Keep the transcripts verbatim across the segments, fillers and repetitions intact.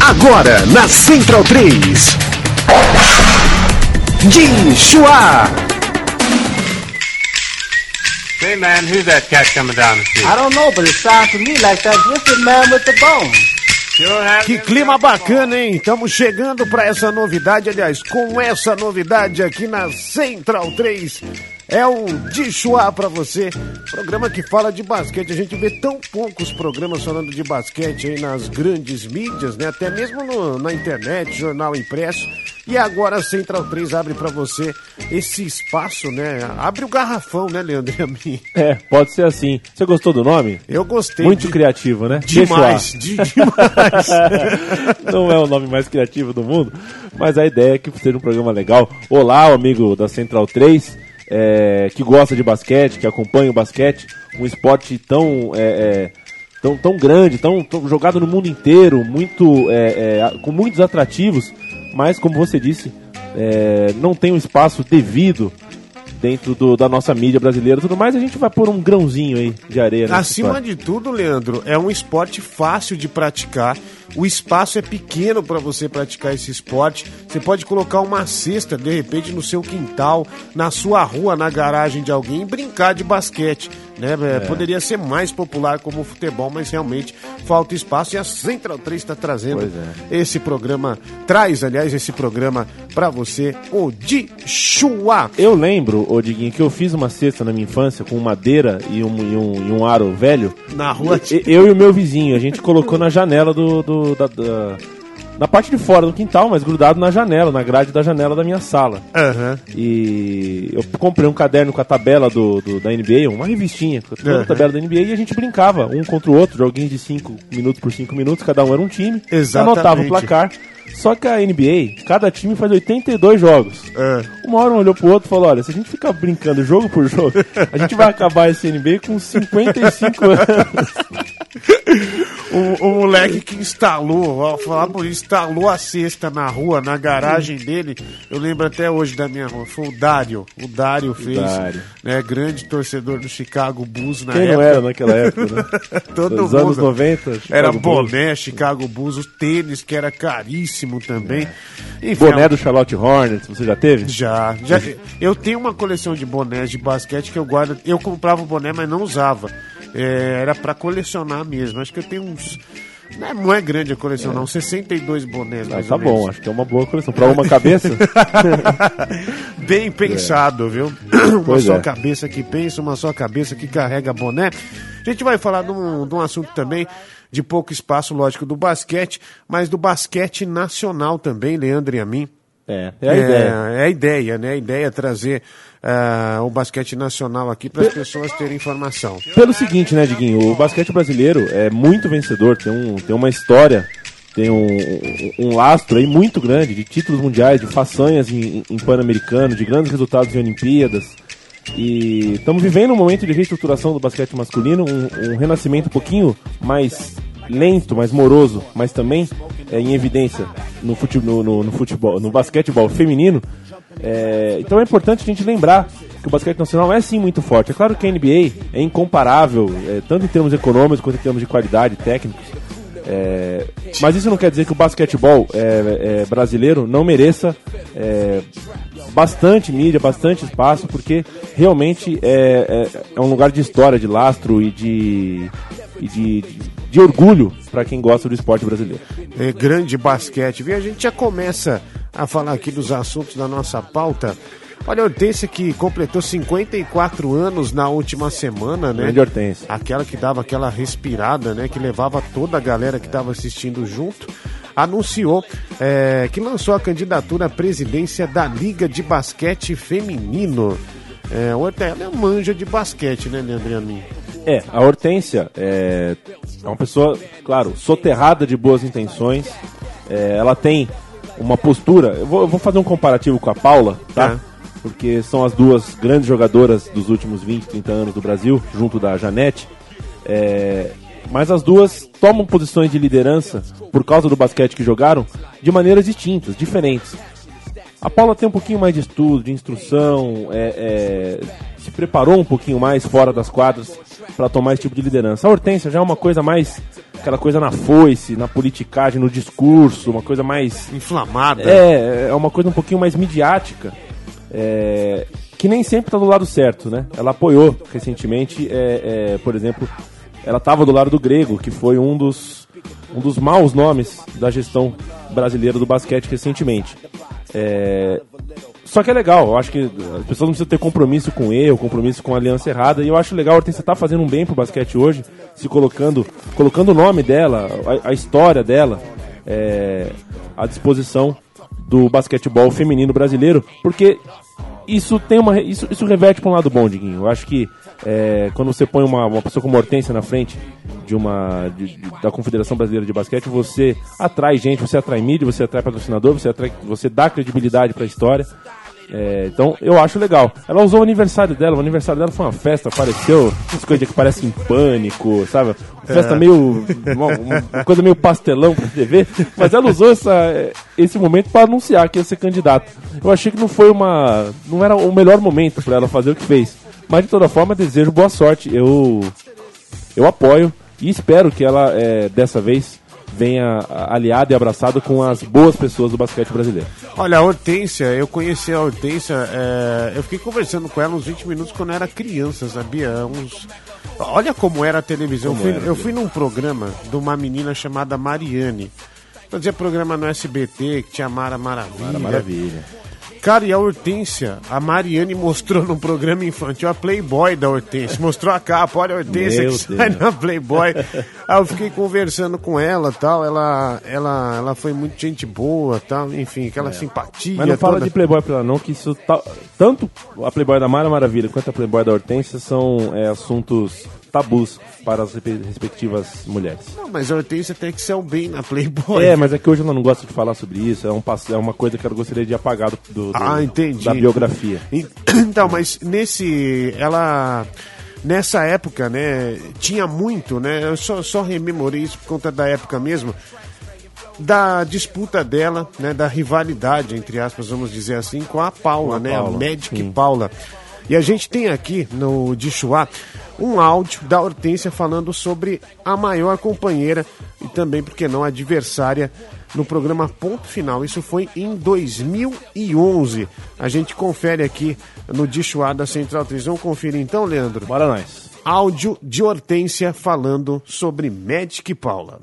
Agora na Central três. Joshua. Hey man, who's that cat coming down the street? I don't know, but it sounds to me like that wicked man with the bone. Que clima bacana, hein? Estamos chegando para essa novidade, aliás, com essa novidade aqui na Central três. É o Joshua para você, programa que fala de basquete. A gente vê tão poucos programas falando de basquete aí nas grandes mídias, né? Até mesmo no, na internet, jornal impresso. E agora a Central três abre para você esse espaço, né? Abre o garrafão, né, Leandro? É, pode ser assim. Você gostou do nome? Eu gostei. Muito de... criativo, né? Demais, de, demais. Não é o nome mais criativo do mundo, mas a ideia é que seja um programa legal. Olá, amigo da Central três, é, que gosta de basquete, que acompanha o basquete, um esporte tão... É, é, tão, tão grande, tão, tão jogado no mundo inteiro, muito, é, é, com muitos atrativos, mas, como você disse, é, não tem um espaço devido dentro do, da nossa mídia brasileira e tudo mais. A gente vai pôr um grãozinho aí de areia. Acima de tudo, Leandro, é um esporte fácil de praticar. O espaço é pequeno para você praticar esse esporte. Você pode colocar uma cesta, de repente, no seu quintal, na sua rua, na garagem de alguém e brincar de basquete, né? É. Poderia ser mais popular como o futebol, mas realmente falta espaço. E a Central três está trazendo é. esse programa, traz, aliás, esse programa para você, o Joshua. Eu lembro, ô Diguinho, que eu fiz uma cesta na minha infância com madeira e um, e um, e um aro velho. Na rua? Eu, eu e o meu vizinho, a gente colocou na janela do... do Da, da, na parte de fora do quintal, mas grudado na janela, na grade da janela da minha sala. Uhum. E eu comprei um caderno com a tabela do, do, da N B A, uma revistinha com toda uhum. a tabela da N B A, e a gente brincava um contra o outro, joguinhos de cinco minutos por cinco minutos, cada um era um time. Exatamente. Anotava o placar. Só que a N B A, cada time faz oitenta e dois jogos. É. Uma hora um olhou pro outro e falou: olha, se a gente ficar brincando jogo por jogo, a gente vai acabar esse N B A com cinquenta e cinco anos. O, o moleque que instalou, vou falar por isso, instalou a cesta na rua, na garagem dele, eu lembro até hoje da minha rua, foi o Dário. O Dário fez, o Dário. Né, grande torcedor do Chicago Bulls na Quem época. Quem não era naquela época, né? Todo Dos mundo. anos noventa. Chicago era Bulls. Boné, Chicago Bulls, o tênis que era caríssimo também. É. Enfim, boné do Charlotte Hornets, você já teve? Já, já. Eu tenho uma coleção de bonés de basquete que eu guardo, eu comprava o boné, mas não usava. É, era pra colecionar mesmo. Acho que eu tenho uns... Não é, não é grande a coleção, é. não. sessenta e dois bonés, mais ah, ou tá menos. bom, acho que é uma boa coleção. Pra uma cabeça? Bem pensado, é. viu? Uma Pois só é. cabeça que pensa, uma só cabeça que carrega boné. A gente vai falar de um, de um assunto também de pouco espaço, lógico, do basquete, mas do basquete nacional também, Leandro e a mim. É, é a é, ideia. É a ideia, né? A ideia é trazer uh, o basquete nacional aqui para as pessoas terem informação. Pelo seguinte, né, Diguinho? O basquete brasileiro é muito vencedor, tem, um, tem uma história, tem um, um, um lastro aí muito grande de títulos mundiais, de façanhas em, em Pan-Americano, de grandes resultados em Olimpíadas. E estamos vivendo um momento de reestruturação do basquete masculino, um, um renascimento um pouquinho mais lento, mais moroso, mas também é, em evidência no futebol, no, no, futebol, no basquetebol feminino. É, então é importante a gente lembrar que o basquete nacional é sim muito forte. É claro que a N B A é incomparável, é, tanto em termos econômicos quanto em termos de qualidade técnicos. É, mas isso não quer dizer que o basquetebol é, é, brasileiro não mereça é, bastante mídia, bastante espaço, porque realmente é, é, é um lugar de história, de lastro e de, e de, de, de orgulho para quem gosta do esporte brasileiro. É grande basquete. E a gente já começa a falar aqui dos assuntos da nossa pauta. Olha, a Hortência que completou cinquenta e quatro anos na última semana, né? Grande Hortência. Aquela que dava aquela respirada, né? Que levava toda a galera que estava assistindo junto. Anunciou é, que lançou a candidatura à presidência da Liga de Basquete Feminino. É, ela é uma manja de basquete, né, Leandrinho? É, a Hortência é, é uma pessoa, claro, soterrada de boas intenções. É, ela tem uma postura... Eu vou, eu vou fazer um comparativo com a Paula, tá? É. Porque são as duas grandes jogadoras dos últimos vinte, trinta anos do Brasil, junto da Janete. É, mas as duas tomam posições de liderança, por causa do basquete que jogaram, de maneiras distintas, diferentes. A Paula tem um pouquinho mais de estudo, de instrução, é, é, se preparou um pouquinho mais fora das quadras para tomar esse tipo de liderança. A Hortência já é uma coisa mais, aquela coisa na foice, na politicagem, no discurso, uma coisa mais... inflamada. É, é uma coisa um pouquinho mais midiática, é, que nem sempre está do lado certo, né? Ela apoiou recentemente, é, é, por exemplo, ela estava do lado do Grego, que foi um dos, um dos maus nomes da gestão brasileira do basquete recentemente. É, só que é legal, eu acho que as pessoas não precisam ter compromisso com erro, compromisso com a aliança errada, e eu acho legal a Hortência estar tá fazendo um bem pro basquete hoje, se colocando, colocando o nome dela, a, a história dela, é, à disposição do basquetebol feminino brasileiro, porque isso tem uma isso, isso reverte para um lado bom, Diguinho. Eu acho que é, quando você põe uma, uma pessoa como Hortência na frente de uma, de, de, da Confederação Brasileira de Basquete, você atrai gente, você atrai mídia, você atrai patrocinador, você, atrai, você dá credibilidade para a história. É, então eu acho legal. Ela usou o aniversário dela, o aniversário dela foi uma festa, apareceu umas coisas que parecem Pânico, sabe? Festa é. meio. Uma, uma coisa meio pastelão pra T V, mas ela usou essa, esse momento para anunciar que ia ser candidato. Eu achei que não foi uma. Não era o melhor momento para ela fazer o que fez. Mas de toda forma, desejo boa sorte. Eu, eu apoio e espero que ela, é, dessa vez, venha aliada e abraçada com as boas pessoas do basquete brasileiro. Olha, a Hortência, eu conheci a Hortência, é, eu fiquei conversando com ela uns vinte minutos quando eu era criança, sabia? Uns... Olha como era a televisão. Eu fui, era, eu fui num programa de uma menina chamada Mariane. Fazia programa no S B T, que tinha Mara Maravilha. Mara Maravilha. Cara, e a Hortência, a Mariane mostrou no programa infantil a Playboy da Hortência. Mostrou a capa, olha a Hortência que sai na Playboy. Aí eu fiquei conversando com ela e tal. Ela, ela, ela foi muito gente boa tal. Enfim, aquela é. simpatia. Mas não fala toda... de Playboy pra ela não, que isso tá, tanto a Playboy da Mara Maravilha quanto a Playboy da Hortência são é, assuntos tabus para as respectivas mulheres. Não, mas a Hortência tem que ser o bem na Playboy. É, mas é que hoje ela não gosta de falar sobre isso, é, um, é uma coisa que ela gostaria de apagar do, do, ah, entendi. da biografia. Então, mas nesse... ela... Nessa época, né, tinha muito, né, eu só, só rememorei isso por conta da época mesmo, da disputa dela, né, da rivalidade, entre aspas, vamos dizer assim, com a Paula, com a né, Paula. a Magic sim. Paula. E a gente tem aqui no Dichuá um áudio da Hortência falando sobre a maior companheira e também, por que não, adversária no programa Ponto Final. Isso foi em dois mil e onze. A gente confere aqui no Dichuá da Central três. Vamos conferir então, Leandro? Bora nós. Áudio de Hortência falando sobre Magic Paula.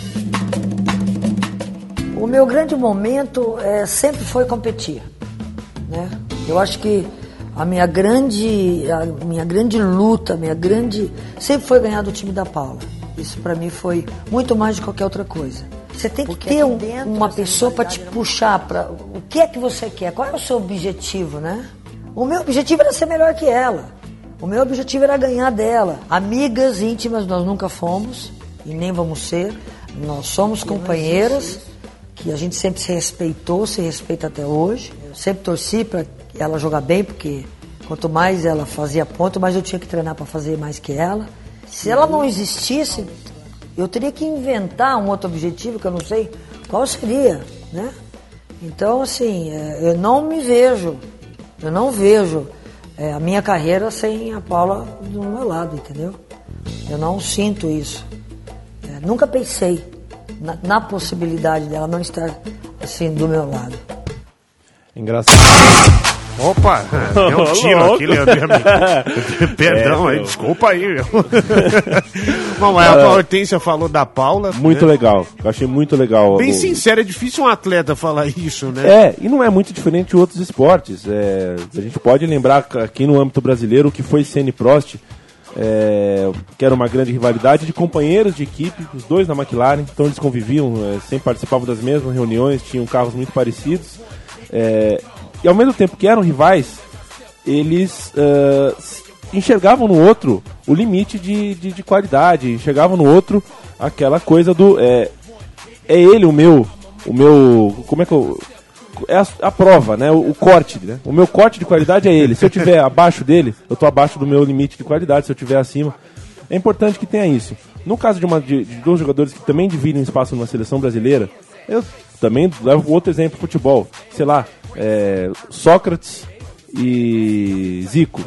O meu grande momento é, sempre foi competir, né? Eu acho que a minha grande, a minha grande luta, a minha grande, sempre foi ganhar do time da Paula. Isso pra mim foi muito mais de qualquer outra coisa. Você tem que Porque ter um, uma pessoa para te puxar para o que é que você quer, qual é o seu objetivo, né? O meu objetivo era ser melhor que ela. O meu objetivo era ganhar dela. Amigas íntimas nós nunca fomos e nem vamos ser. Nós somos companheiras que a gente sempre se respeitou, se respeita até hoje. Eu sempre torci para ela jogar bem, porque quanto mais ela fazia ponto, mais eu tinha que treinar para fazer mais que ela. Se ela não existisse, eu teria que inventar um outro objetivo que eu não sei qual seria, né? Então, assim, eu não me vejo, eu não vejo é, a minha carreira sem a Paula do meu lado, entendeu? Eu não sinto isso. É, nunca pensei na, na possibilidade dela não estar, assim, do meu lado. Engraçado. Opa, deu um tiro aqui, Leandro. Perdão é, aí, desculpa aí, meu. Bom, a Hortência falou da Paula. Muito né? legal, eu achei muito legal. Bem sincero, é difícil um atleta falar isso, né? É, e não é muito diferente de outros esportes. É, a gente pode lembrar aqui no âmbito brasileiro o que foi Senna e Prost, é, que era uma grande rivalidade de companheiros de equipe, os dois na McLaren, então eles conviviam, é, sempre participavam das mesmas reuniões, tinham carros muito parecidos. É, E ao mesmo tempo que eram rivais, eles uh, enxergavam no outro o limite de, de, de qualidade, enxergavam no outro aquela coisa do... É, é ele o meu... O meu... Como é que eu... É a, a prova, né? O, o corte, né? O meu corte de qualidade é ele. Se eu estiver abaixo dele, eu estou abaixo do meu limite de qualidade. Se eu estiver acima... É importante que tenha isso. No caso de, uma, de, de dois jogadores que também dividem espaço numa seleção brasileira, eu também levo outro exemplo, futebol. Sei lá... É, Sócrates e Zico.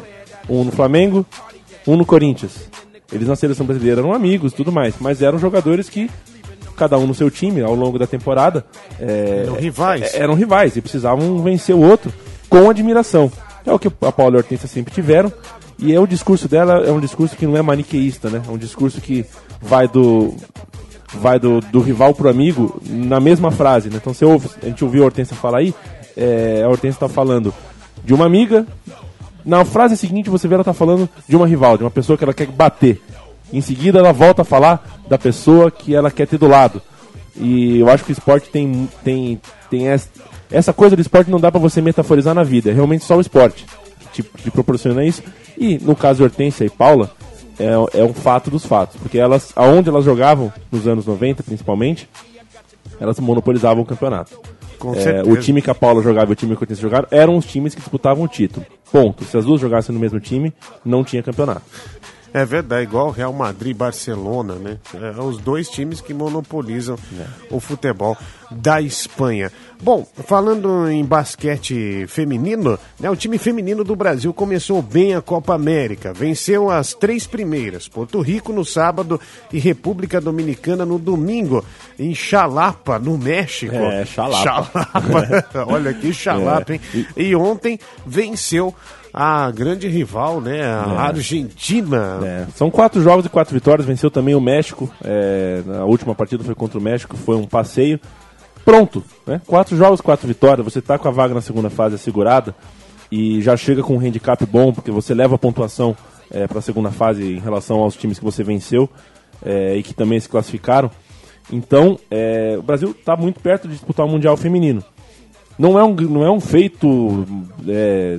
um no Flamengo, um no Corinthians. Eles na seleção brasileira eram amigos e tudo mais, mas eram jogadores que, cada um no seu time, ao longo da temporada, é, eram rivais. Eram rivais e precisavam vencer o outro com admiração. É o que a Paula e a Hortência sempre tiveram, e é o discurso dela é um discurso que não é maniqueísta, né? É um discurso que vai do... vai do, do rival pro amigo na mesma frase, né? Então você ouve, a gente ouviu a Hortência falar aí, é, a Hortência está falando de uma amiga, na frase seguinte você vê ela tá falando de uma rival, de uma pessoa que ela quer bater. Em seguida ela volta a falar da pessoa que ela quer ter do lado. E eu acho que o esporte tem, tem, tem essa, essa coisa do esporte não dá pra você metaforizar na vida, é realmente só o esporte que te, te proporciona isso. E no caso de Hortência e Paula, É, é um fato dos fatos, porque elas, aonde elas jogavam, nos anos noventa principalmente, elas monopolizavam o campeonato. Com é, certeza. o time que a Paula jogava e o time que a Hortência jogaram eram os times que disputavam o título. Ponto. Se as duas jogassem no mesmo time, não tinha campeonato. É verdade, igual Real Madrid e Barcelona, né? É, os dois times que monopolizam é. o futebol da Espanha. Bom, falando em basquete feminino, né, o time feminino do Brasil começou bem a Copa América. Venceu as três primeiras, Porto Rico no sábado e República Dominicana no domingo, em Xalapa, no México. É, Xalapa. Xalapa. Olha que Xalapa, hein? E ontem venceu a grande rival, né, a é. Argentina. É. São quatro jogos e quatro vitórias, venceu também o México, é, na última partida foi contra o México, foi um passeio. Pronto, né? Quatro jogos, quatro vitórias, você tá com a vaga na segunda fase assegurada e já chega com um handicap bom, porque você leva a pontuação é, para a segunda fase em relação aos times que você venceu é, e que também se classificaram. Então, é, o Brasil está muito perto de disputar o Mundial Feminino. Não é um, não é um feito é,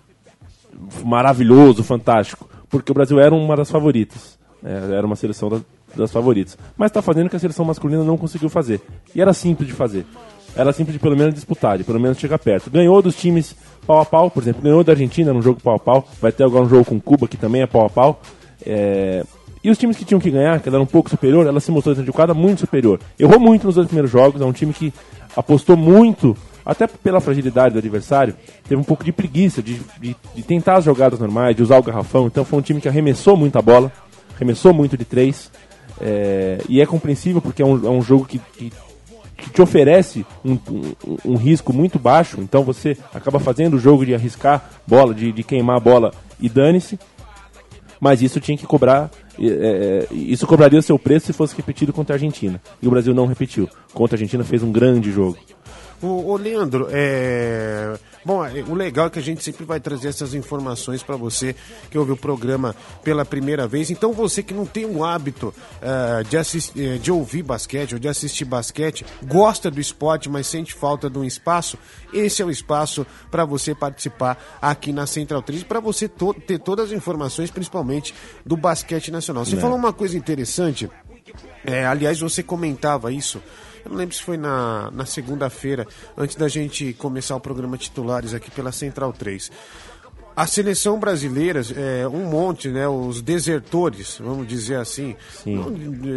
maravilhoso, fantástico, porque o Brasil era uma das favoritas, é, era uma seleção das, das favoritas, mas está fazendo o que a seleção masculina não conseguiu fazer, e era simples de fazer, era simples de pelo menos disputar, de pelo menos chegar perto. Ganhou dos times pau a pau, por exemplo, ganhou da Argentina num jogo pau a pau, vai ter agora um jogo com Cuba que também é pau a pau, é... e os times que tinham que ganhar, que ela era um pouco superior, ela se mostrou dentro de quadra muito superior, errou muito nos dois primeiros jogos, é um time que apostou muito, até pela fragilidade do adversário, teve um pouco de preguiça de, de, de tentar as jogadas normais, de usar o garrafão. Então foi um time que arremessou muito a bola, arremessou muito de três, é, e é compreensível porque é um, é um jogo que, que, que te oferece um, um, um risco muito baixo, então você acaba fazendo o jogo de arriscar bola, de, de queimar a bola e dane-se, mas isso tinha que cobrar, é, isso cobraria o seu preço se fosse repetido contra a Argentina, e o Brasil não repetiu. Contra a Argentina fez um grande jogo. Ô, ô Leandro, é... bom, o legal é que a gente sempre vai trazer essas informações para você que ouve o programa pela primeira vez. Então você que não tem um hábito uh, de, assistir, de ouvir basquete ou de assistir basquete, gosta do esporte, mas sente falta de um espaço, esse é o espaço para você participar aqui na Central três, para você to- ter todas as informações, principalmente do basquete nacional. Você é. falou uma coisa interessante, é, aliás, você comentava isso, eu não lembro se foi na, na segunda-feira, antes da gente começar o programa Titulares aqui pela Central três. A seleção brasileira, é, um monte, né, os desertores, vamos dizer assim, não,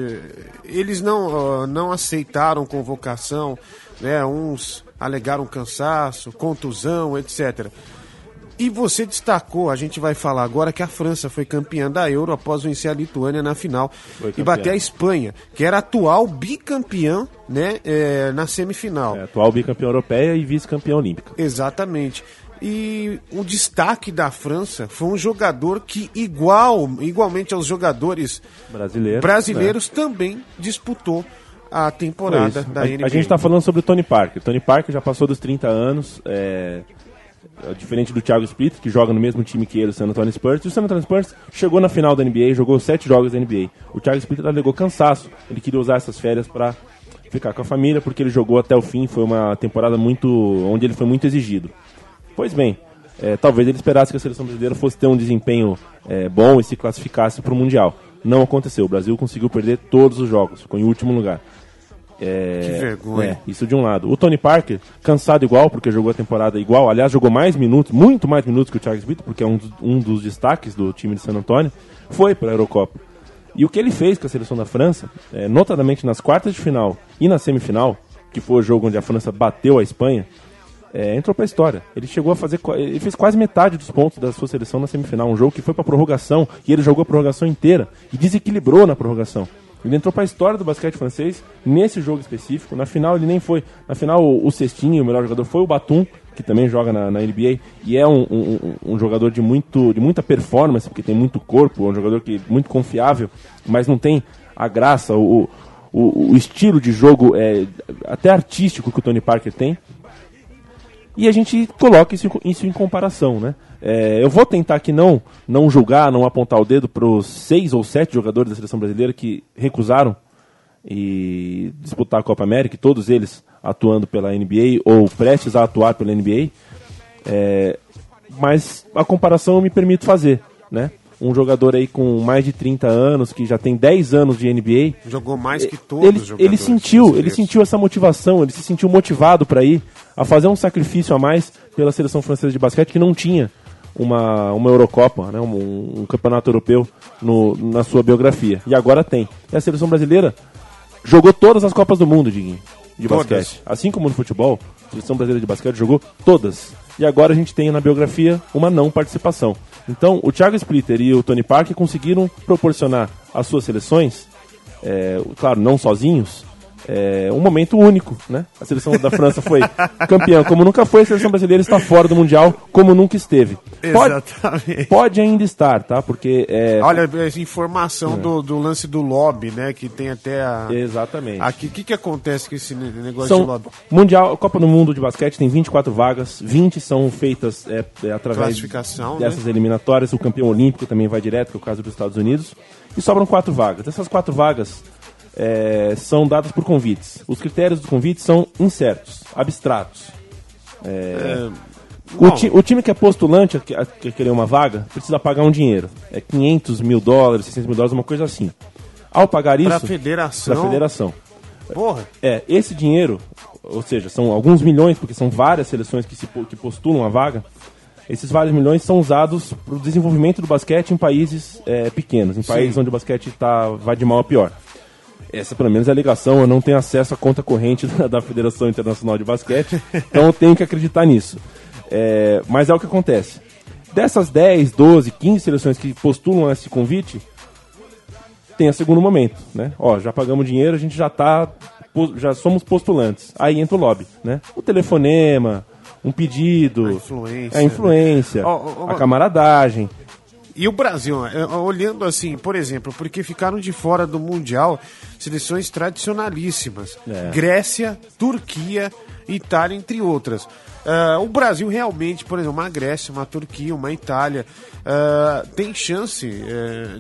eles não, uh, não aceitaram convocação, né, uns alegaram cansaço, contusão, etcétera. E você destacou, a gente vai falar agora que a França foi campeã da Euro após vencer a Lituânia na final e bater a Espanha, que era atual bicampeã, né, é, na semifinal. É, atual bicampeã europeia e vice-campeã olímpica. Exatamente. E o destaque da França foi um jogador que, igual, igualmente aos jogadores brasileiros, brasileiros né, também disputou a temporada da a, N B A. A gente está falando sobre o Tony Parker. Tony Parker já passou dos trinta anos, é... diferente do Thiago Splitter, que joga no mesmo time que ele, o San Antonio Spurs. E o San Antonio Spurs chegou na final da N B A, jogou sete jogos da N B A. O Thiago Splitter alegou cansaço, ele queria usar essas férias para ficar com a família, porque ele jogou até o fim, foi uma temporada muito onde ele foi muito exigido. Pois bem, é, talvez ele esperasse que a seleção brasileira fosse ter um desempenho é, bom e se classificasse para o Mundial. Não aconteceu, o Brasil conseguiu perder todos os jogos, ficou em último lugar. É, que vergonha. É, isso de um lado. O Tony Parker, cansado igual, porque jogou a temporada igual, aliás, jogou mais minutos, muito mais minutos que o Thiago Splitter, porque é um, um dos destaques do time de San Antonio, foi para a Eurocopa. E o que ele fez com a seleção da França, é, notadamente nas quartas de final e na semifinal, que foi o jogo onde a França bateu a Espanha, é, entrou pra história. Ele chegou a fazer, ele fez quase metade dos pontos da sua seleção na semifinal, um jogo que foi pra prorrogação, e ele jogou a prorrogação inteira, e desequilibrou na prorrogação. Ele entrou pra história do basquete francês nesse jogo específico. Na final ele nem foi. Na final o, o cestinho, o melhor jogador, foi o Batum, que também joga na, na N B A, e é um, um, um jogador de, muito, de muita performance, porque tem muito corpo, é um jogador que, muito confiável, mas não tem a graça, o, o, o estilo de jogo é, até artístico que o Tony Parker tem. E a gente coloca isso, isso em comparação, né? É, eu vou tentar aqui não, não julgar, não apontar o dedo para os seis ou sete jogadores da seleção brasileira que recusaram e disputar a Copa América, e todos eles atuando pela N B A ou prestes a atuar pela N B A. É, mas a comparação eu me permito fazer, né? Um jogador aí com mais de trinta anos, que já tem dez anos de N B A. Jogou mais que todos ele, os jogadores. Ele sentiu, ele sentiu essa motivação, ele se sentiu motivado para ir a fazer um sacrifício a mais pela seleção francesa de basquete, que não tinha uma, uma Eurocopa, né, um, um campeonato europeu no, na sua biografia. E agora tem. E a seleção brasileira jogou todas as Copas do Mundo, Diguinho, de todas. Basquete. Assim como no futebol, a seleção brasileira de basquete jogou todas. E agora a gente tem na biografia uma não participação. Então, o Thiago Splitter e o Tony Parker conseguiram proporcionar às suas seleções, é, claro, não sozinhos, é, um momento único, né? A seleção da França foi campeã como nunca foi, a seleção brasileira está fora do Mundial como nunca esteve. Pode, Exatamente. Pode ainda estar, tá? Porque... É... Olha, essa informação é. do, do lance do lobby, né? Que tem até a... Exatamente. Aqui, o que, que acontece com esse negócio são de lobby? Mundial, a Copa do Mundo de basquete tem vinte e quatro vagas, vinte são feitas é, é, através Classificação, dessas né? eliminatórias. O campeão olímpico também vai direto, que é o caso dos Estados Unidos. E sobram quatro vagas. Essas quatro vagas é, são dadas por convites. Os critérios dos convites são incertos, abstratos. É, é, o, ti, o time que é postulante a, a, a querer uma vaga precisa pagar um dinheiro. É quinhentos mil dólares, seiscentos mil dólares, uma coisa assim. Ao pagar isso... Pra federação. Pra federação. Porra. É, esse dinheiro, ou seja, são alguns milhões, porque são várias seleções que, se, que postulam a vaga. Esses vários milhões são usados para o desenvolvimento do basquete em países é, pequenos, em Sim. países onde o basquete tá, vai de mal a pior. Essa, pelo menos, é a alegação. Eu não tenho acesso à conta corrente da, da Federação Internacional de Basquete, então eu tenho que acreditar nisso. É, mas é o que acontece. Dessas dez, doze, quinze seleções que postulam esse convite, tem a segundo momento, né? Ó, já pagamos dinheiro, a gente já tá, já somos postulantes. Aí entra o lobby, né? O telefonema, um pedido, a influência, a, influência, né? oh, oh, a camaradagem. E o Brasil, olhando assim, por exemplo, porque ficaram de fora do Mundial seleções tradicionalíssimas. É. Grécia, Turquia, Itália, entre outras. Uh, o Brasil realmente, por exemplo, uma Grécia, uma Turquia, uma Itália, uh, tem chance... Uh,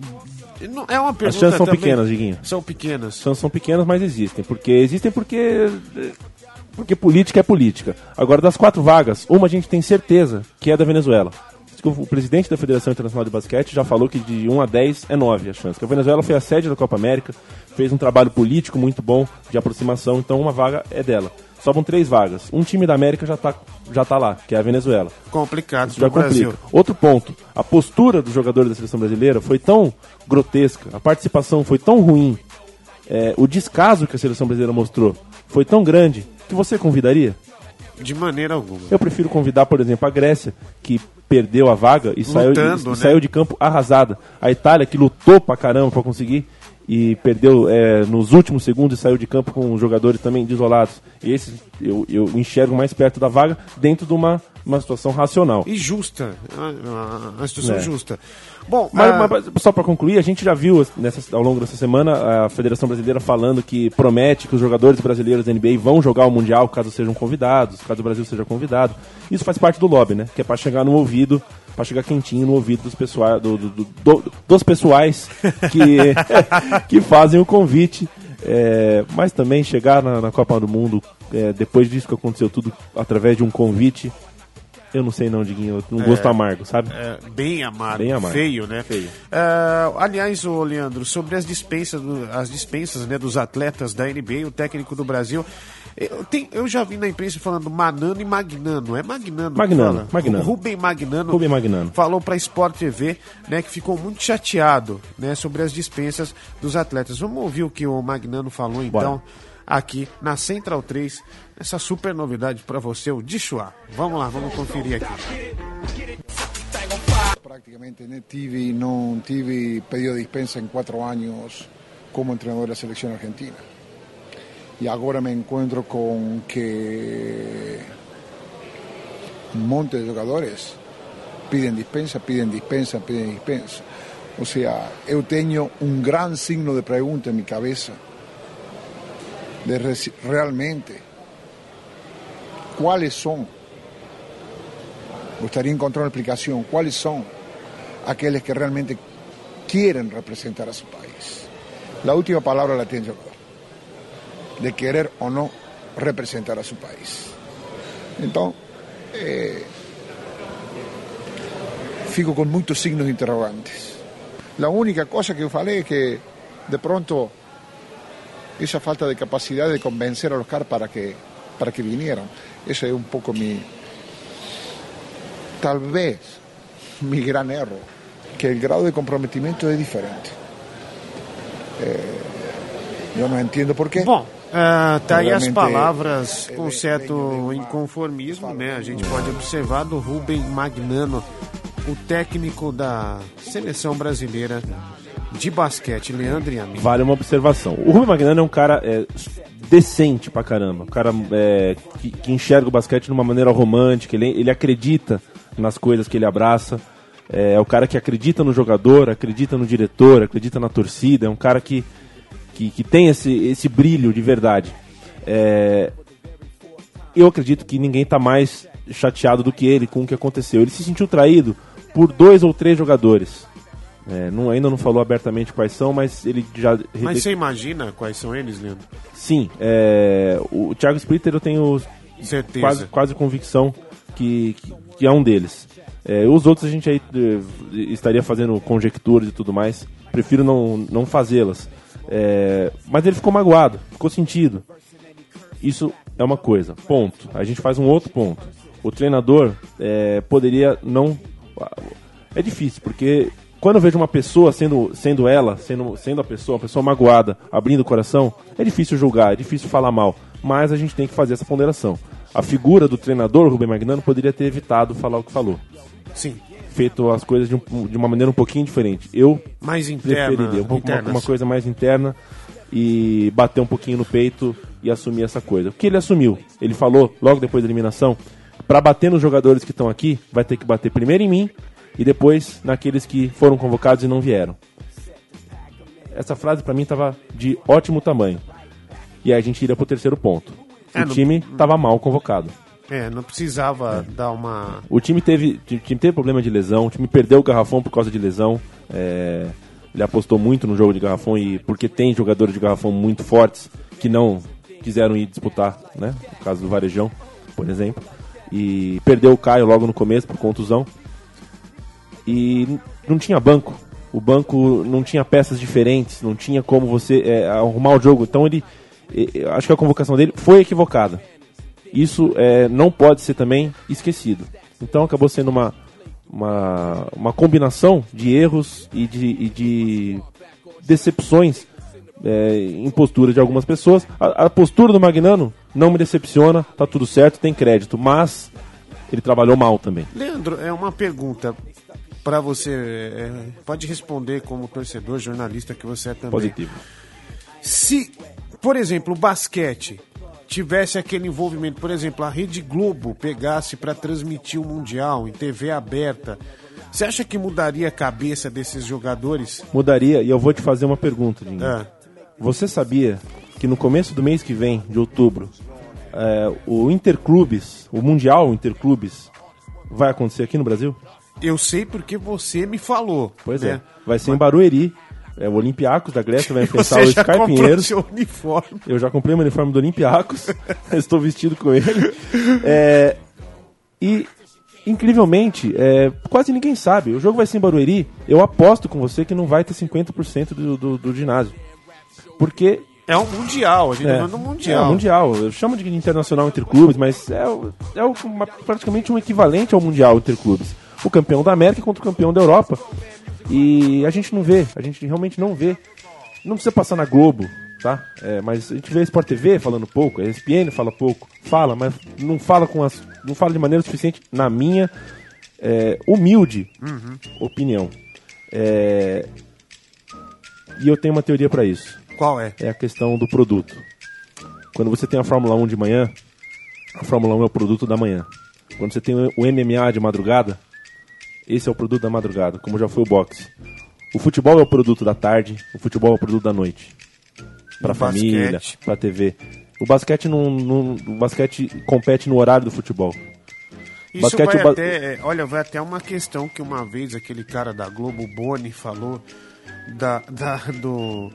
é uma pergunta. As chances são também, pequenas, Diguinho. São pequenas. As chances são pequenas, mas existem. Porque existem porque... Porque política é política. Agora, das quatro vagas, uma a gente tem certeza que é da Venezuela. O presidente da Federação Internacional de Basquete já falou que de um a dez é nove a chance. Que a Venezuela foi a sede da Copa América, fez um trabalho político muito bom de aproximação, então uma vaga é dela. Sobram três vagas. Um time da América já está já tá lá, que é a Venezuela. Complicado isso já complica. Brasil. Outro ponto, a postura dos jogadores da seleção brasileira foi tão grotesca, a participação foi tão ruim, é, o descaso que a seleção brasileira mostrou foi tão grande, que você convidaria? De maneira alguma. Eu prefiro convidar, por exemplo, a Grécia, que perdeu a vaga e, saiu, Lutando, e, e né? saiu de campo arrasada. A Itália, que lutou pra caramba pra conseguir e perdeu é, nos últimos segundos e saiu de campo com jogadores também desolados. E esses eu, eu enxergo mais perto da vaga, dentro de uma, uma situação racional. E justa. Uma, uma situação é. justa. Bom, mas, a... mas só para concluir, a gente já viu nessa, ao longo dessa semana a Federação Brasileira falando que promete que os jogadores brasileiros da N B A vão jogar o Mundial caso sejam convidados, caso o Brasil seja convidado. Isso faz parte do lobby, né? Que é para chegar no ouvido, para chegar quentinho no ouvido dos, pessoa, do, do, do, do, dos pessoais que, que fazem o convite. É, mas também chegar na, na Copa do Mundo, é, depois disso que aconteceu tudo através de um convite, eu não sei não, Diguinho, um gosto é, amargo, sabe? É, bem amargo, bem amargo, feio, né? Feio. Uh, aliás, ô Leandro, sobre as dispensas, as dispensas, né, dos atletas da N B A, o técnico do Brasil, eu, tem, eu já vi na imprensa falando Manano e Magnano, é Magnano? Magnano, Magnano. O Rubem Magnano, Rubem Magnano falou para Sport T V, né, que ficou muito chateado, né, sobre as dispensas dos atletas. Vamos ouvir o que o Magnano falou, então. Bora. aqui na Central três, essa super novidade para você, o Dishua. Vamos lá, vamos conferir aqui. Prácticamente não tive, não tive pedido de dispensa em quatro anos como treinador da seleção argentina. E agora me encontro com que um monte de jogadores pedem dispensa, pedem dispensa, pedem dispensa. Ou seja, eu tenho um grande signo de pergunta em minha cabeça de realmente quais são, gostaria de encontrar uma explicação, quais são aqueles que realmente querem representar a seu país. A última palavra la tem o jogador, de querer ou não representar a seu país. Então, eh, fico com muitos signos interrogantes. A única coisa que eu falei é que, de pronto, essa falta de capacidade de convencer a los caras para que, para que vinieran, esse é um pouco mi, talvez, mi gran erro, que o grau de comprometimento é diferente. Eh, eu não entendo por quê. Bom, uh, tá aí as palavras com certo inconformismo, né? A gente pode observar do Rubem Magnano, o técnico da seleção brasileira de basquete, Leandro e amigo. Vale uma observação. O Rubem Magnano é um cara é, decente pra caramba. Um cara é, que, que enxerga o basquete de uma maneira romântica. Ele, ele acredita nas coisas que ele abraça. É, é o cara que acredita no jogador, acredita no diretor, acredita na torcida. É um cara que, que, que tem esse, esse brilho de verdade. É, eu acredito que ninguém tá mais chateado do que ele com o que aconteceu. Ele se sentiu traído por dois ou três jogadores. É, não, ainda não falou abertamente quais são, mas ele já... Mas você imagina quais são eles, Leandro? Sim. É, o Thiago Splitter eu tenho certeza, quase, quase convicção que, que, que é um deles. É, os outros a gente aí estaria fazendo conjecturas e tudo mais. Prefiro não, não fazê-las. É, mas ele ficou magoado, ficou sentido. Isso é uma coisa. Ponto. A gente faz um outro ponto. O treinador é, poderia não... É difícil, porque quando eu vejo uma pessoa sendo, sendo ela, sendo, sendo a pessoa, uma pessoa magoada, abrindo o coração, é difícil julgar, é difícil falar mal. Mas a gente tem que fazer essa ponderação. A figura do treinador, Rubem Magnano, poderia ter evitado falar o que falou. Sim. Feito as coisas de, um, de uma maneira um pouquinho diferente. Eu mais interna, preferiria um pouco, uma, uma coisa mais interna e bater um pouquinho no peito e assumir essa coisa. O que ele assumiu? Ele falou, logo depois da eliminação, para bater nos jogadores que estão aqui, vai ter que bater primeiro em mim e depois naqueles que foram convocados e não vieram. Essa frase para mim estava de ótimo tamanho. E aí a gente iria pro terceiro ponto. O é, time estava não... mal convocado. É, não precisava é. dar uma... O time teve, o time teve problema de lesão, o time perdeu o Garrafão por causa de lesão. É... Ele apostou muito no jogo de Garrafão, e porque tem jogadores de Garrafão muito fortes que não quiseram ir disputar, né? No caso do Varejão, por exemplo. E perdeu o Caio logo no começo por contusão. E não tinha banco. O banco não tinha peças diferentes, não tinha como você é, arrumar o jogo. Então ele, é, acho que a convocação dele foi equivocada. Isso é, não pode ser também esquecido. Então acabou sendo uma, uma, uma combinação de erros e de, e de decepções é, em postura de algumas pessoas. A, a postura do Magnano não me decepciona, tá tudo certo, tem crédito, mas ele trabalhou mal também. Leandro, é uma pergunta para você, é, pode responder como torcedor, jornalista que você é também. Positivo. Se, por exemplo, o basquete tivesse aquele envolvimento, por exemplo, a Rede Globo pegasse para transmitir o Mundial em T V aberta, você acha que mudaria a cabeça desses jogadores? Mudaria, e eu vou te fazer uma pergunta, Dinho. É. Você sabia que no começo do mês que vem, de outubro, é, o Interclubes, o Mundial Interclubes, vai acontecer aqui no Brasil? Eu sei porque você me falou. Pois né? é, vai ser Mas... em Barueri. É, o Olympiacos da Grécia vai enfrentar Você o já Sky Pinheiros. Seu uniforme. Eu já comprei o meu uniforme do Olympiacos. Estou vestido com ele. É, e, incrivelmente, é, quase ninguém sabe. O jogo vai ser em Barueri. Eu aposto com você que não vai ter cinquenta por cento do, do, do ginásio. Porque... É um mundial, a gente é, no mundial. É um mundial. Eu chamo de internacional interclubes, mas é, é uma, praticamente um equivalente ao mundial interclubes. O campeão da América contra o campeão da Europa. E a gente não vê, a gente realmente não vê. Não precisa passar na Globo, tá? É, mas a gente vê a Sport T V falando pouco, a E S P N fala pouco, fala, mas não fala, com as, não fala de maneira suficiente, na minha é, humilde uhum. opinião. É, e eu tenho uma teoria para isso. Qual é? É a questão do produto. Quando você tem a Fórmula um de manhã, a Fórmula um é o produto da manhã. Quando você tem o M M A de madrugada, esse é o produto da madrugada, como já foi o boxe. O futebol é o produto da tarde, o futebol é o produto da noite. Pra família, pra T V. O basquete não, não, o basquete compete no horário do futebol. Isso basquete, vai ba... até, olha, vai até uma questão que uma vez aquele cara da Globo, Boni, falou da, da, do,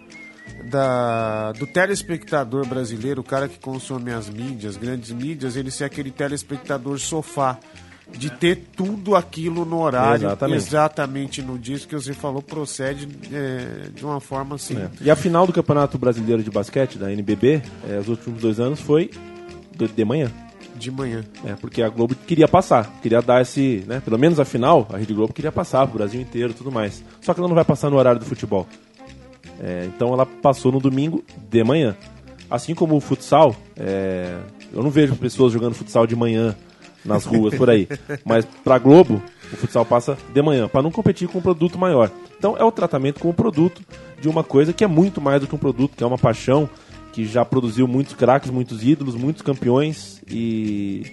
da, do telespectador brasileiro, o cara que consome as mídias, grandes mídias, ele ser aquele telespectador sofá, de ter tudo aquilo no horário, exatamente, exatamente no dia que você falou, procede é, de uma forma assim. É. E a final do Campeonato Brasileiro de Basquete, da N B B, é, os últimos dois anos foi de, de manhã. De manhã. É, porque a Globo queria passar, queria dar esse, né, pelo menos a final, a Rede Globo queria passar pro Brasil inteiro e tudo mais. Só que ela não vai passar no horário do futebol. É, então ela passou no domingo de manhã. Assim como o futsal, é, eu não vejo pessoas jogando futsal de manhã nas ruas por aí, mas pra Globo o futsal passa de manhã, para não competir com um produto maior. Então é o tratamento com o produto de uma coisa que é muito mais do que um produto, que é uma paixão, que já produziu muitos craques, muitos ídolos, muitos campeões e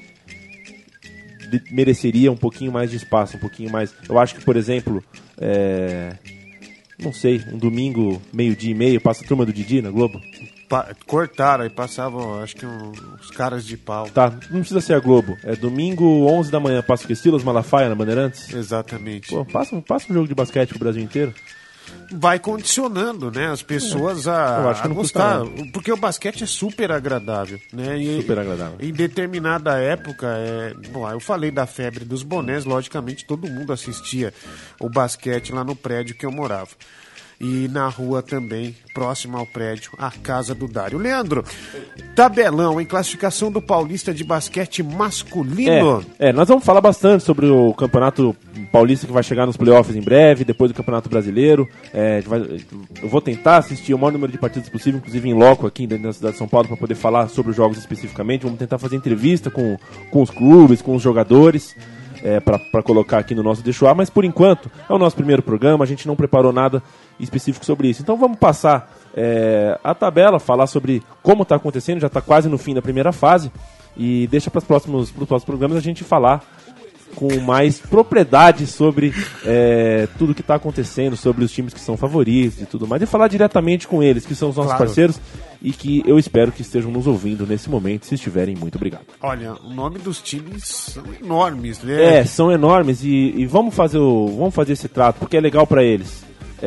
de, mereceria um pouquinho mais de espaço, um pouquinho mais. Eu acho que, por exemplo, é, não sei, um domingo, meio-dia e meio, passa a turma do Didi na Globo. Pa- cortaram e passavam, acho que um, os caras de pau. Tá, não precisa ser a Globo. É domingo, onze da manhã, passa o que? Silas Malafaia na Bandeirantes? Exatamente. Pô, passa, passa um jogo de basquete pro Brasil inteiro. Vai condicionando, né, as pessoas a, Eu acho que a não gostar, custa nada. porque o basquete é super agradável, né? E, Super agradável. Em determinada época, é, bom, eu falei da febre dos bonés, logicamente todo mundo assistia o basquete lá no prédio que eu morava. E na rua também, próximo ao prédio, a casa do Dário. Leandro, tabelão em classificação do Paulista de basquete masculino. É, é, nós vamos falar bastante sobre o Campeonato Paulista que vai chegar nos playoffs em breve, depois do Campeonato Brasileiro. É, vai, eu vou tentar assistir o maior número de partidas possível, inclusive em loco aqui dentro da cidade de São Paulo, para poder falar sobre os jogos especificamente. Vamos tentar fazer entrevista com, com os clubes, com os jogadores. É, para colocar aqui no nosso Deixa o Ar, mas por enquanto é o nosso primeiro programa, a gente não preparou nada específico sobre isso. Então vamos passar é, a tabela, falar sobre como está acontecendo, já está quase no fim da primeira fase, e deixa para os próximos, próximos programas a gente falar com mais propriedade sobre é, tudo que está acontecendo, sobre os times que são favoritos e tudo mais, e falar diretamente com eles, que são os nossos claro. parceiros, e que eu espero que estejam nos ouvindo nesse momento. Se estiverem, muito obrigado. Olha, o nome dos times são enormes, né? É, são enormes, e, e vamos, fazer o, vamos fazer esse trato, porque é legal para eles.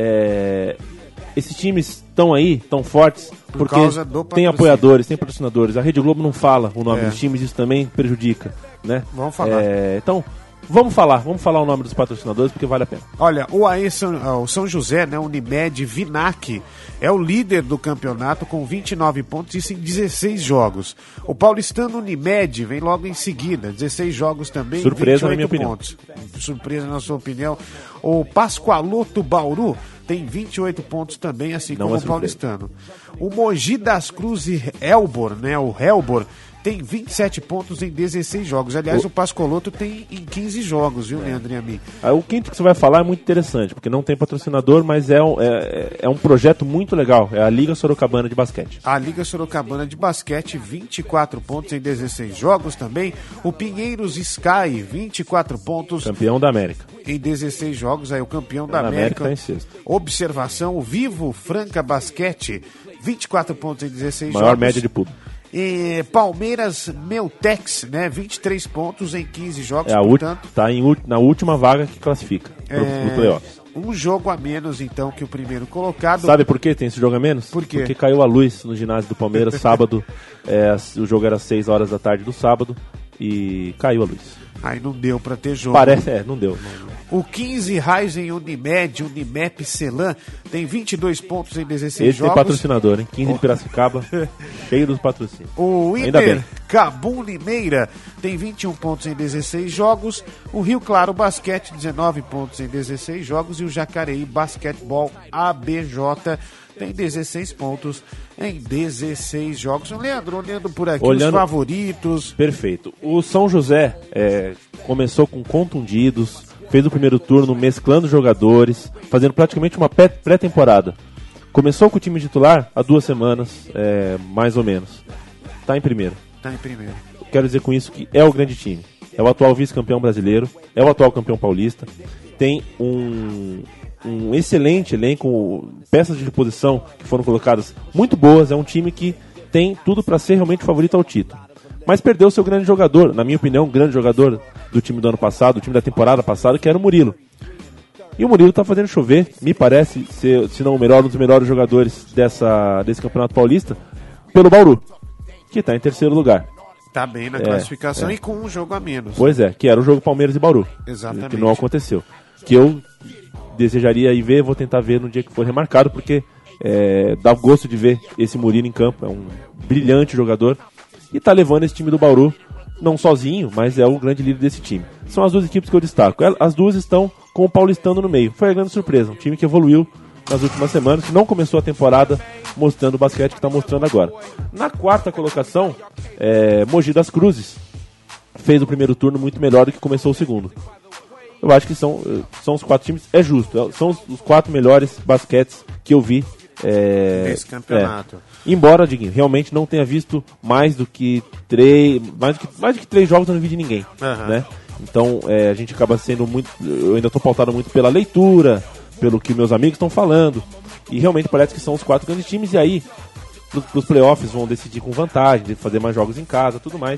É, esses times estão aí, estão fortes, Por porque tem apoiadores, tem patrocinadores. A Rede Globo não fala o nome é. dos times, isso também prejudica, né? Vamos falar. É, então, vamos falar, vamos falar o nome dos patrocinadores, porque vale a pena. Olha, o A E São, o São José, né, Unimed Vinac, é o líder do campeonato com vinte e nove pontos, isso em dezesseis jogos. O paulistano Unimed vem logo em seguida, dezesseis jogos também, surpresa vinte e oito na minha pontos. Opinião. Surpresa na sua opinião. O Pascoaloto Bauru tem vinte e oito pontos também, assim Não como é o paulistano. O Mogi das Cruzes Helbor, né, o Helbor, tem vinte e sete pontos em dezesseis jogos. Aliás, o, o Pascoaloto tem em quinze jogos, viu, é. Leandro e a mim? Ah, o quinto que você vai falar é muito interessante, porque não tem patrocinador, mas é um, é, é um projeto muito legal. É a Liga Sorocabana de Basquete. A Liga Sorocabana de Basquete, vinte e quatro pontos em dezesseis jogos também. O Pinheiros Sky, vinte e quatro pontos. Campeão da América. Em dezesseis jogos, aí o campeão da Na América. América tá em sexto. Observação, o Vivo Franca Basquete, vinte e quatro pontos em dezesseis Maior jogos. média de público. E Palmeiras Meltex, né? vinte e três pontos em quinze jogos, é a portanto. Está em, na última vaga que classifica pro, é, pro playoffs. Um jogo a menos, então, que o primeiro colocado. Sabe por que tem esse jogo a menos? Por quê? Porque caiu a luz no ginásio do Palmeiras sábado. É, o jogo era às seis horas da tarde do sábado e caiu a luz. Aí não deu pra ter jogo. Parece, é, não deu. Não, não. O quinze Raizen Unimed, Unimep Celan, tem vinte e dois pontos em dezesseis Esse jogos. Esse tem patrocinador, hein? quinze de Piracicaba, cheio dos patrocínios. O Inter Cabum Limeira tem vinte e um pontos em dezesseis jogos. O Rio Claro Basquete, dezenove pontos em dezesseis jogos. E o Jacareí Basquetebol A B J tem dezesseis pontos em dezesseis jogos. O Leandro, olhando por aqui, Olhando... os favoritos. Perfeito. O São José é, começou com contundidos, fez o primeiro turno mesclando jogadores, fazendo praticamente uma pré-temporada. Começou com o time titular há duas semanas, é, mais ou menos. Tá em primeiro. Tá em primeiro. Quero dizer com isso que é o grande time. É o atual vice-campeão brasileiro, é o atual campeão paulista. Tem um, um excelente elenco, peças de reposição que foram colocadas muito boas. É um time que tem tudo para ser realmente favorito ao título. Mas perdeu seu grande jogador, na minha opinião, um grande jogador do time do ano passado, do time da temporada passada, que era o Murilo. E o Murilo está fazendo chover, me parece ser, se não o melhor, um dos melhores jogadores dessa, desse Campeonato Paulista, pelo Bauru, que está em terceiro lugar. Tá bem na É, classificação é. e com um jogo a menos. Pois é, que era o jogo Palmeiras e Bauru. Exatamente. Que não aconteceu. Que eu desejaria ir ver, vou tentar ver no dia que for remarcado, porque é, dá gosto de ver esse Murilo em campo. É um brilhante jogador e tá levando esse time do Bauru, não sozinho, mas é o grande líder desse time. São as duas equipes que eu destaco. As duas estão com o Paulistano no meio. Foi a grande surpresa, um time que evoluiu nas últimas semanas, que não começou a temporada mostrando o basquete que está mostrando agora. Na quarta colocação, é, Mogi das Cruzes fez o primeiro turno muito melhor do que começou o segundo. Eu acho que são, são os quatro times, é justo, são os, os quatro melhores basquetes que eu vi é, nesse campeonato. É. Embora, Diguinho, realmente não tenha visto mais do que três, mais do que, mais do que três jogos, eu não vi de ninguém, uhum. né? Então é, a gente acaba sendo muito, eu ainda estou pautado muito pela leitura, pelo que meus amigos estão falando, e realmente parece que são os quatro grandes times, e aí para os playoffs vão decidir com vantagem, de fazer mais jogos em casa, tudo mais.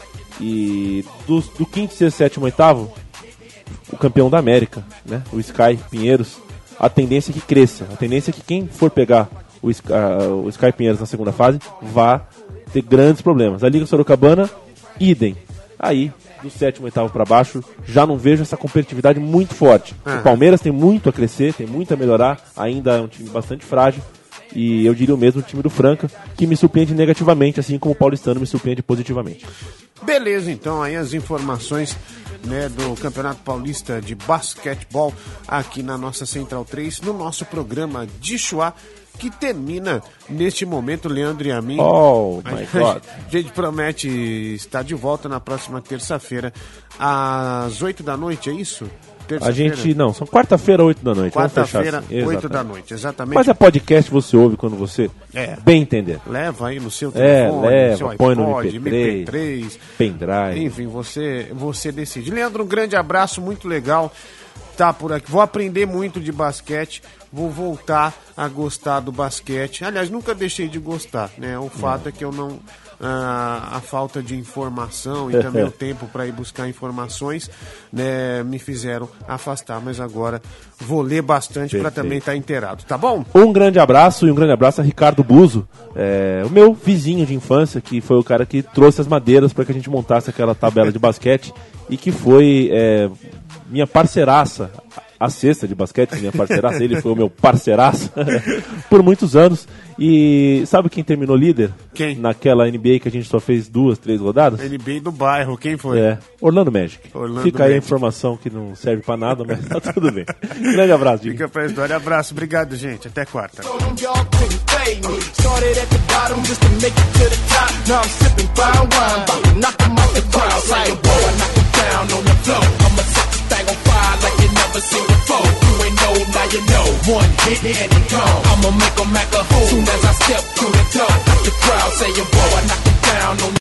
E do, do quinto, sexto, sétimo, oitavo, o campeão da América, né? O Sky Pinheiros, a tendência é que cresça, a tendência é que quem for pegar o Sky, uh, o Sky Pinheiros na segunda fase vá ter grandes problemas. A Liga Sorocabana, idem. Aí, do sétimo, oitavo para baixo, já não vejo essa competitividade muito forte. Uhum. O Palmeiras tem muito a crescer, tem muito a melhorar, ainda é um time bastante frágil. E eu diria o mesmo o time do Franca, que me surpreende negativamente, assim como o paulistano me surpreende positivamente. Beleza, então aí as informações, né, do Campeonato Paulista de Basquetebol aqui na nossa Central três, no nosso programa de Chuá, que termina neste momento, Leandro e a mim. Oh, my God. A gente promete estar de volta na próxima terça-feira, às oito da noite, é isso? A gente, não, são quarta-feira, oito da noite. Quarta-feira, assim. oito da noite, exatamente. Mas é podcast, você ouve quando você é. bem entender. Leva aí no seu é, telefone, leva, no seu põe iPod, no M P três, M P três, pendrive. Enfim, você, você decide. Leandro, um grande abraço, muito legal tá por aqui. Vou aprender muito de basquete, vou voltar a gostar do basquete. Aliás, nunca deixei de gostar, né? O fato não. é que eu não... A, a falta de informação e também o tempo para ir buscar informações, né, me fizeram afastar, mas agora vou ler bastante para também estar tá inteirado, tá bom? Um grande abraço e um grande abraço a Ricardo Buzo, é, o meu vizinho de infância, que foi o cara que trouxe as madeiras para que a gente montasse aquela tabela de basquete e que foi é, minha parceiraça, a cesta de basquete, minha parceiraça, ele foi o meu parceiraço por muitos anos. E sabe quem terminou líder? Quem? Naquela N B A que a gente só fez duas, três rodadas? N B A do bairro, quem foi? É, Orlando Magic. Orlando Fica aí Magic. a informação que não serve pra nada, mas tá tudo bem. Grande abraço, Diego. Fica pra história. Abraço, obrigado, gente. Até quarta. Now you know, one hit and he gone. I'ma make 'em act a fool soon as I step through the door. The crowd saying, boy, I knock him down on